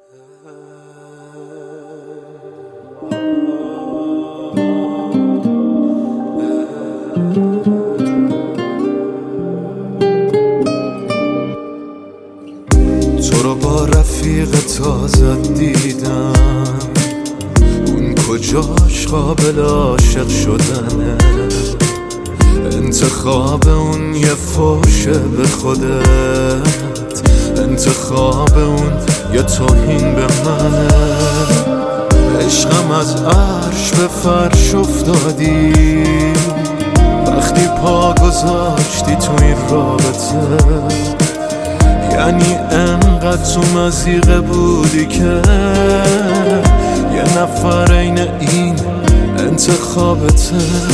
تو رو با رفیق تازه دیدم، اون کجاش قابل عاشق شدنه؟ انتخاب اون یه فوشه به خودت، انتخاب اون یه توهین به منه. عشقم از عرش به فرش افتادی وقتی پا گذاشتی تو این رابطه. یعنی انقدر تو مزیقه بودی که یه نفر این انتخابته.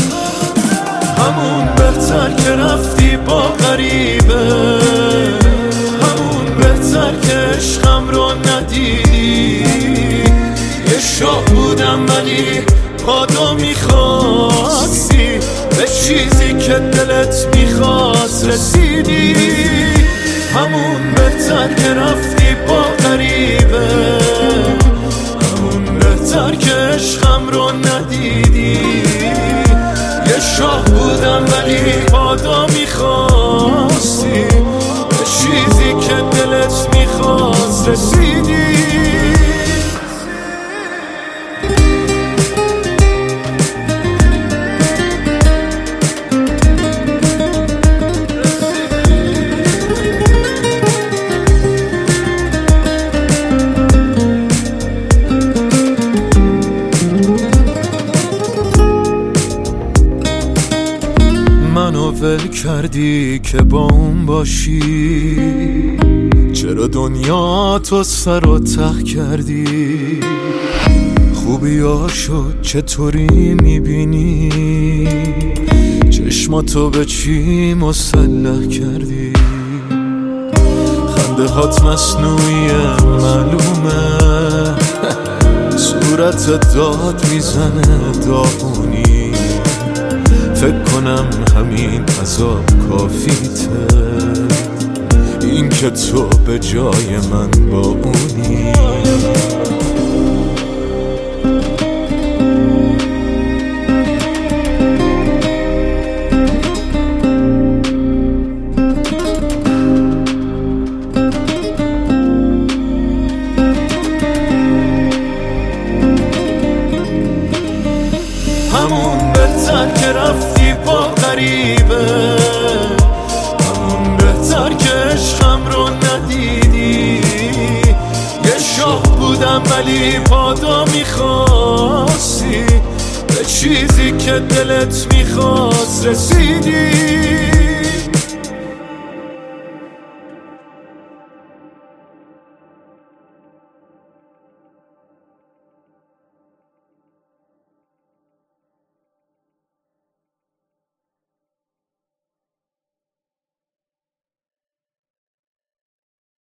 همون بهتر که رفتی با غریبه، همون بهتر که عشقم رو ندیدی. یه شاه بودم ولی پادو میخواستی، به چیزی که دلت میخواست رسیدی. همون بهتر که رفتی با غریبه، همون بهتر که عشقم رو ندیدی. یه شاه بودم ولی پادا میخواستی، به چیزی که دلت میخواست رسیدی. منو ول کردی که با اون باشی، چرا دنیا تو سر و ته کردی؟ خوبیاشو چطوری میبینی؟ چشماتو به چی مسلح کردی؟ خنده هات مصنوعیه معلومه، صورت داد میزنه داغونی. فکر کنم همین عذاب کافیته، این که تو به جای من با اونی. همون بهتر که رفتی با غریبه، همون بهتر که عشقم رو ندیدی. یه شاه بودم ولی پادا میخواستی، به چیزی که دلت میخواست رسیدی.